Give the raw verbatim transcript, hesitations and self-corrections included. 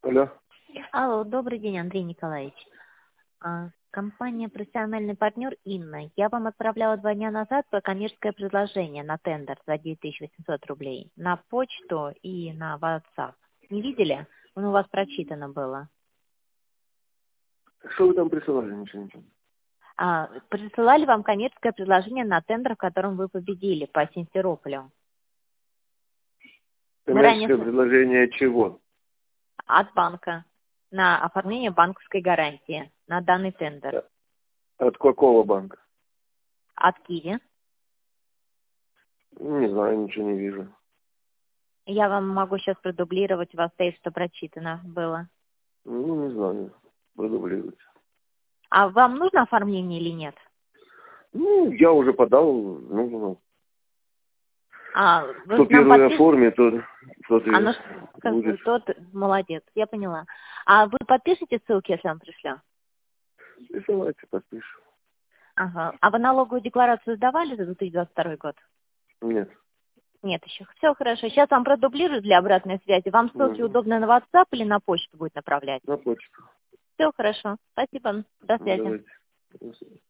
Алло. Алло, добрый день, Андрей Николаевич. А, Компания «Профессиональный партнер» Инна. Я вам отправляла два дня назад коммерческое предложение на тендер за девять тысяч восемьсот рублей на почту и на WhatsApp. Не видели? Он у вас прочитано было. Что вы там присылали? Ничего, ничего. А, присылали вам коммерческое предложение на тендер, в котором вы победили по Симферополю. Мы ранее Коммерческое с- предложение чего? от банка на оформление банковской гарантии на данный тендер. От какого банка? От Киви. Не знаю, ничего не вижу. Я вам могу сейчас продублировать, у вас стоит, что прочитано было. Ну, не знаю. Продублировать. А вам нужно оформление или нет? Ну, я уже подал, ну, А, вы кто к нам первый подпис- оформит, тот, тот и А, ну, как бы будет. тот молодец, я поняла. А вы подпишите ссылки, если я вам пришлю? Присылайте, подпишу. Ага. А вы налоговую декларацию сдавали за две тысячи двадцать второй год? Нет. Нет еще. Все хорошо. Сейчас вам продублирую для обратной связи. Вам ссылки Угу. удобно на WhatsApp или на почту будет направлять? На почту. Все хорошо. Спасибо. До связи. Давайте. До свидания.